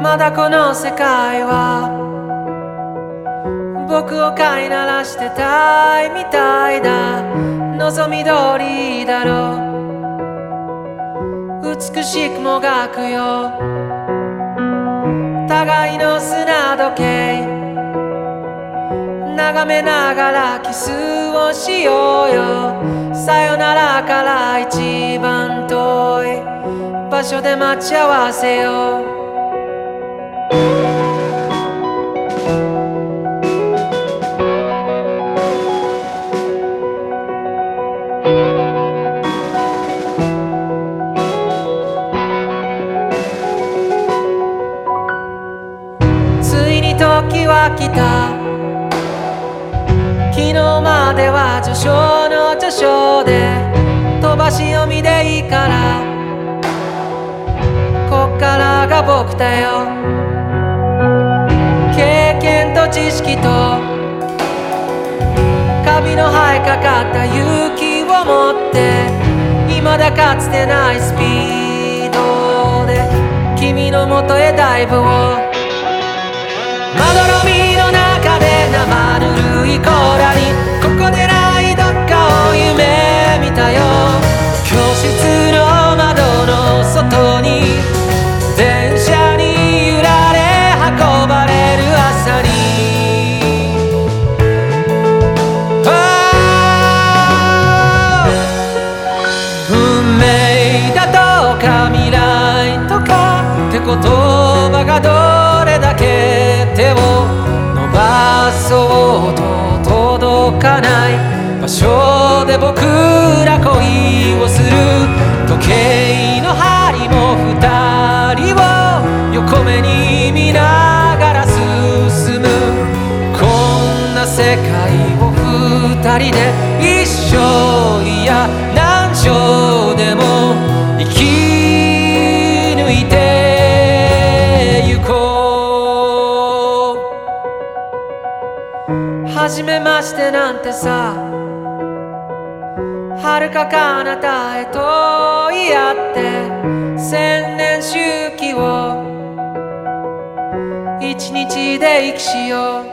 まだこの世界は僕を飼いならしてたいみたいだ。望み通りだろう、美しくもがくよ互いの砂時計、眺めながらキスをしようよ。さよならから一番遠い場所で待ち合わせよう。ついに時は来た。昨日までは序章の序章で飛ばし読みでいいから、こっからが僕だよ。経験と知識とカビの生えかかった勇気を持って、未だかつてないスピードで君の元へダイブを。まどろみの中で生ぬるい甲羅に、ここでないどっかを夢見たよ。教室の窓の外に電車に揺られ運ばれる朝に、運命だとか未来とかって言葉がどれだけ手を伸ばそうと届かない場所で僕ら恋をする。時計の針も二人を横目に見ながら進む。こんな世界を二人で一生、いや何生でも生き抜いてゆこう。初めましてなんてさ、遥か彼方へと言い合って千年周期を一日で生きしよう。